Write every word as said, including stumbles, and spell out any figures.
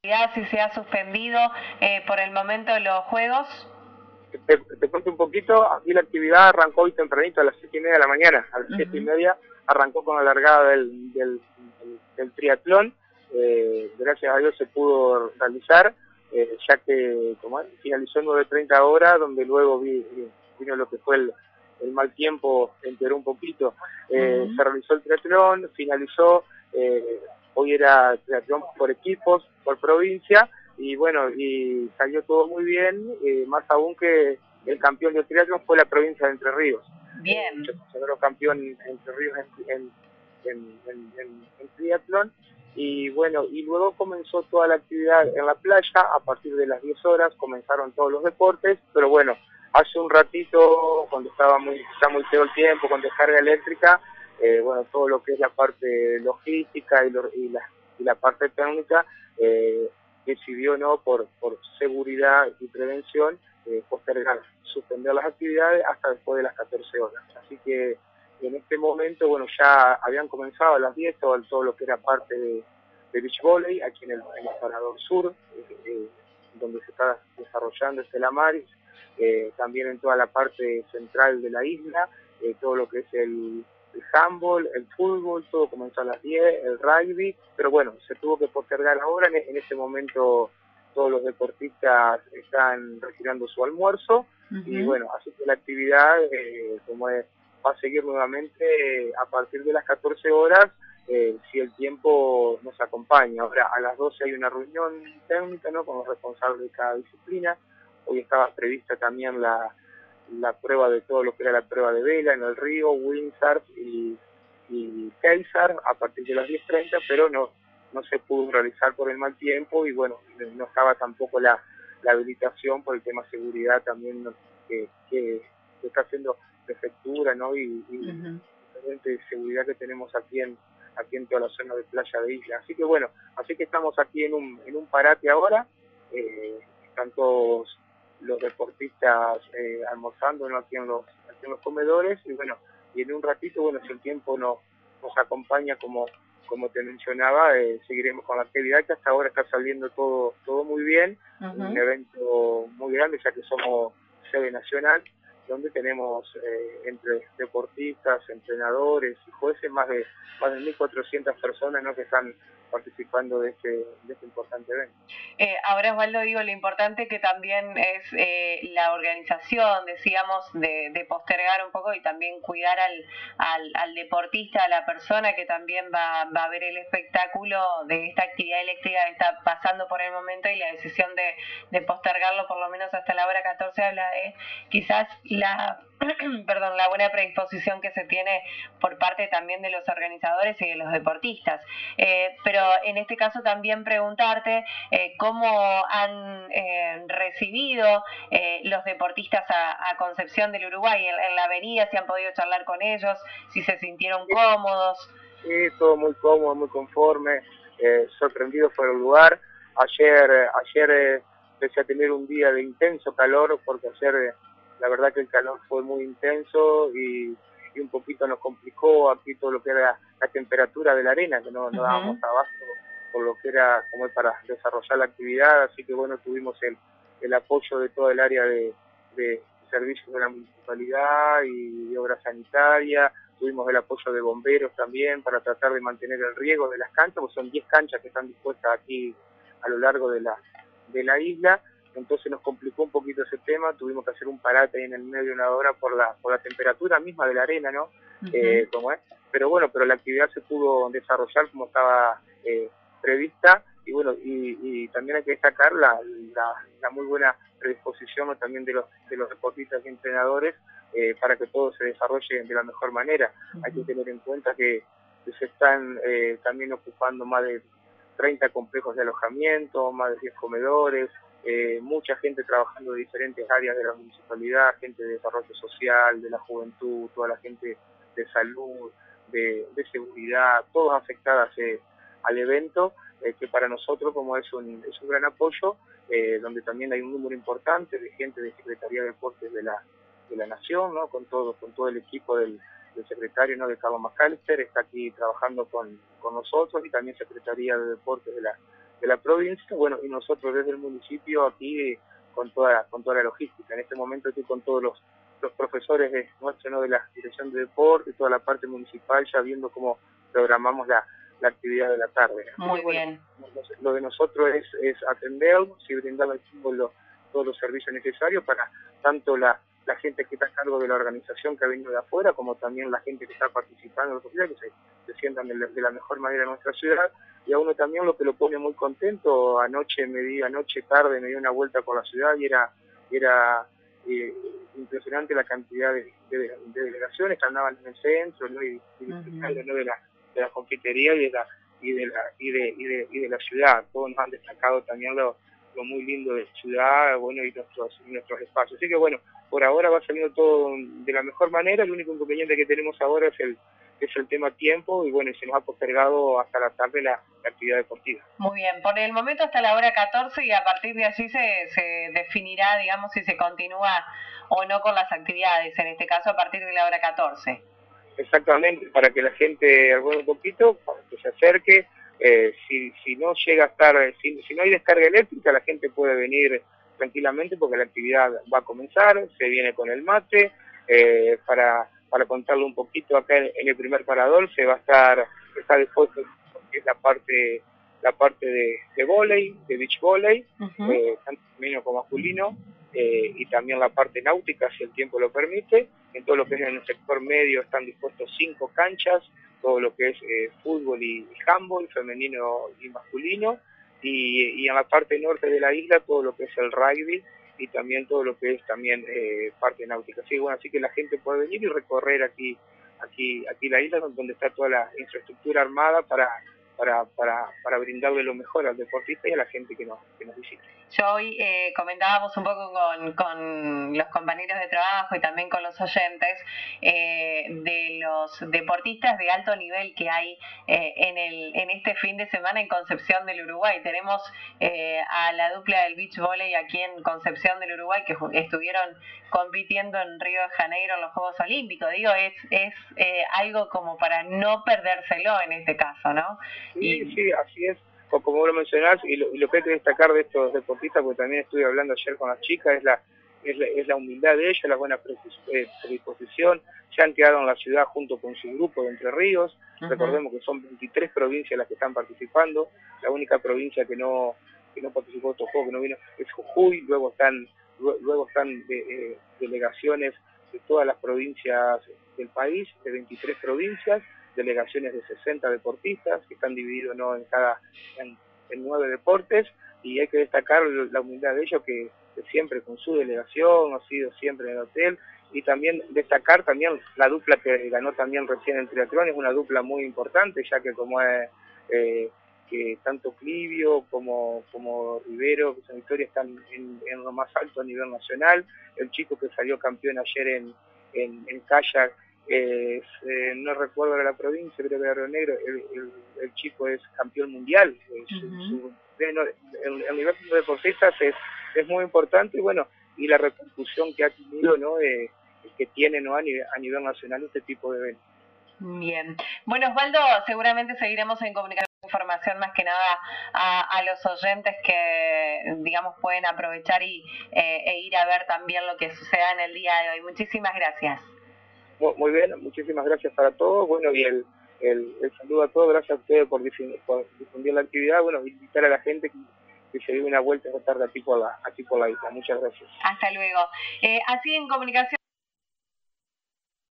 Si se ha suspendido eh, por el momento los juegos. Te, te cuento un poquito, aquí la actividad arrancó hoy tempranito a las siete y media de la mañana, a las uh-huh. siete y media arrancó con la largada del, del, del, del triatlón, eh, gracias a Dios se pudo realizar, eh, ya que como finalizó en nueve treinta horas, donde luego vi, vino lo que fue el, el mal tiempo, empeoró un poquito, eh, uh-huh. se realizó el triatlón, finalizó, eh, hoy era triatlón por equipos, por provincia, y bueno, y salió todo muy bien, eh, más aún que el campeón de triatlón fue la provincia de Entre Ríos. Bien. Se consagró campeón Entre Ríos en, en, en, en, en, en triatlón, y bueno, y luego comenzó toda la actividad en la playa, a partir de las diez horas comenzaron todos los deportes, pero bueno, hace un ratito, cuando estaba muy, está muy feo el tiempo, con descarga eléctrica, eh, bueno, todo lo que es la parte logística y, lo, y, la, y la parte técnica, eh, decidió no por, por seguridad y prevención eh, postergar, suspender las actividades hasta después de las catorce horas. Así que en este momento, bueno, ya habían comenzado a las diez todo, todo lo que era parte de, de beach volley, aquí en el, en el Parador Sur, eh, eh, donde se está desarrollando Estela Maris, eh, también en toda la parte central de la isla, eh, todo lo que es el el handball, el fútbol, todo comenzó a las diez, el rugby, pero bueno, se tuvo que postergar ahora, en, en este momento todos los deportistas están retirando su almuerzo, uh-huh. y bueno, así que la actividad, eh, como es, va a seguir nuevamente eh, a partir de las catorce horas, eh, si el tiempo nos acompaña. Ahora a las doce hay una reunión técnica, ¿no?, con los responsables de cada disciplina. Hoy estaba prevista también la la prueba de todo lo que era la prueba de vela en el río, windsurf y, y Kaiser a partir de las diez treinta, pero no no se pudo realizar por el mal tiempo y bueno, no estaba tampoco la, la habilitación por el tema seguridad también, ¿no?, que, que, que está haciendo prefectura, ¿no?, y, y uh-huh. de seguridad que tenemos aquí en aquí en toda la zona de playa de isla. Así que bueno, así que estamos aquí en un en un parate ahora, eh, están todos los deportistas eh, almorzando, ¿no?, aquí en los aquí en los comedores, y bueno, y en un ratito, bueno, si el tiempo no, nos acompaña como como te mencionaba, eh, seguiremos con la actividad, que hasta ahora está saliendo todo todo muy bien, uh-huh. un evento muy grande, ya que somos sede nacional, donde tenemos eh, entre deportistas, entrenadores y jueces más de más de mil cuatrocientas personas, ¿no?, que están participando de este, de este importante evento. Eh, ahora, Osvaldo, digo, lo importante que también es eh, la organización, decíamos, de, de postergar un poco y también cuidar al, al, al deportista, a la persona que también va, va a ver el espectáculo de esta actividad eléctrica que está pasando por el momento, y la decisión de, de postergarlo por lo menos hasta la hora catorce habla de quizás la perdón, la buena predisposición que se tiene por parte también de los organizadores y de los deportistas. Eh, pero en este caso también preguntarte eh, cómo han eh, recibido eh, los deportistas a, a Concepción del Uruguay en, en la avenida, si han podido charlar con ellos, si se sintieron cómodos. Sí, todo muy cómodo, muy conforme, eh, sorprendido por el lugar. Ayer, ayer eh, empecé a tener un día de intenso calor, porque ayer eh, la verdad que el calor fue muy intenso y, y un poquito nos complicó aquí todo lo que era la temperatura de la arena, que no, no dábamos uh-huh. abasto por lo que era como para desarrollar la actividad, así que bueno, tuvimos el, el apoyo de todo el área de, de servicios de la municipalidad y de obra sanitaria, tuvimos el apoyo de bomberos también para tratar de mantener el riego de las canchas, porque son diez canchas que están dispuestas aquí a lo largo de la, de la isla. Entonces nos complicó un poquito ese tema, tuvimos que hacer un parate ahí en el medio de una hora por la por la temperatura misma de la arena, ¿no? Uh-huh. Eh, como es. Pero bueno, pero la actividad se pudo desarrollar como estaba eh, prevista, y bueno, y, y también hay que destacar la, la, la muy buena predisposición, ¿no?, también de los de los deportistas y entrenadores eh, para que todo se desarrolle de la mejor manera. Uh-huh. Hay que tener en cuenta que, que se están eh, también ocupando más de treinta complejos de alojamiento, más de diez comedores, Eh, mucha gente trabajando de diferentes áreas de la municipalidad, gente de desarrollo social, de la juventud, toda la gente de salud, de, de seguridad, todas afectadas eh, al evento, eh, que para nosotros como es un, es un gran apoyo, eh, donde también hay un número importante de gente de Secretaría de Deportes de la, de la Nación, ¿no?, con todo, con todo el equipo del, del secretario, ¿no?, de Carlos McAllister, está aquí trabajando con, con nosotros, y también Secretaría de Deportes de la de la provincia, bueno, y nosotros desde el municipio aquí con toda, con toda la logística. En este momento estoy con todos los, los profesores de nuestro, ¿no? de la Dirección de Deporte, toda la parte municipal, ya viendo cómo programamos la, la actividad de la tarde. Muy bueno, bien. Lo de nosotros es, es atenderlos y brindar al fútbol lo, todos los servicios necesarios para tanto la, la gente que está a cargo de la organización que ha venido de afuera, como también la gente que está participando en la sociedad, que se, se sientan de la, de la mejor manera en nuestra ciudad. Y a uno también lo que lo pone muy contento, anoche me di, anoche tarde me di una vuelta por la ciudad y era, era eh, impresionante la cantidad de, de, de delegaciones que andaban en el centro, ¿no? y, y uh-huh. ¿no? de la de la confitería y de la y de la y de, y de, y de la ciudad. Todos nos han destacado también lo, lo muy lindo de la ciudad, bueno, y nuestros y nuestros espacios. Así que bueno, por ahora va saliendo todo de la mejor manera. El único inconveniente que tenemos ahora es el es el tema tiempo, y bueno, y se nos ha postergado hasta la tarde la, la actividad deportiva. Muy bien, por el momento hasta la hora catorce, y a partir de allí se, se definirá, digamos, si se continúa o no con las actividades, en este caso a partir de la hora catorce. Exactamente, para que la gente algune un poquito, para que se acerque. Eh, si, si no llega a estar, si, si no hay descarga eléctrica, la gente puede venir tranquilamente porque la actividad va a comenzar, se viene con el mate. Eh, para, para contarle un poquito, acá en, en el primer parador se va a estar, está dispuesto porque es la parte la parte de, de vóley, de beach volley, uh-huh. eh, tanto femenino como masculino, eh, y también la parte náutica, si el tiempo lo permite. En todo lo que es en el sector medio están dispuestos cinco canchas, todo lo que es eh, fútbol y, y handball, femenino y masculino, y, y en la parte norte de la isla todo lo que es el rugby, y también todo lo que es también eh, parte náutica. Así, bueno, así que la gente puede venir y recorrer aquí aquí aquí la isla, donde está toda la infraestructura armada para para para para brindarle lo mejor al deportista y a la gente que nos que nos visita. Yo hoy eh, comentábamos un poco con, con los compañeros de trabajo y también con los oyentes eh, de los deportistas de alto nivel que hay eh, en el en este fin de semana en Concepción del Uruguay. Tenemos eh, a la dupla del beach volley aquí en Concepción del Uruguay que estuvieron compitiendo en Río de Janeiro en los Juegos Olímpicos. Digo, es es eh, algo como para no perdérselo en este caso, ¿no? Sí, y... sí, así es. Como vos lo mencionás, y lo, y lo que hay que destacar de estos deportistas, porque también estuve hablando ayer con las chicas, es la es la, es la humildad de ellas, la buena predisposición. Se han quedado en la ciudad junto con su grupo de Entre Ríos. Uh-huh. Recordemos que son veintitrés provincias las que están participando. La única provincia que no que no participó de estos juegos, que no vino, es Jujuy. Luego están luego están de, eh, delegaciones de todas las provincias del país, de veintitrés provincias, delegaciones de sesenta deportistas que están divididos, ¿no? en cada en, en nueve deportes, y hay que destacar la humildad de ellos que, que siempre con su delegación ha sido siempre en el hotel, y también destacar también la dupla que ganó también recién en triatlón. Es una dupla muy importante, ya que como es eh, que tanto Clivio como como Rivero, que son Victoria, están en, en lo más alto a nivel nacional. El chico que salió campeón ayer en en, en kayak, Eh, eh, no recuerdo de la provincia, creo que de Río Negro, el, el, el chico es campeón mundial. Uh-huh. su, su, el, el nivel de deportistas es, es muy importante, y bueno, y la repercusión que ha tenido, ¿no? Eh, que tiene, ¿no? a, nivel, a nivel nacional este tipo de eventos. Bien. Bueno, Osvaldo, seguramente seguiremos en comunicación información más que nada a, a los oyentes que, digamos, pueden aprovechar y eh, e ir a ver también lo que suceda en el día de hoy. Muchísimas gracias. Muy bien, muchísimas gracias para todos. Bueno, y el, el, el saludo a todos, gracias a ustedes por difundir, por difundir la actividad. Bueno, invitar a la gente que, que se dé una vuelta esta tarde aquí por la, aquí por la isla. Muchas gracias. Hasta luego. Eh, así en comunicación.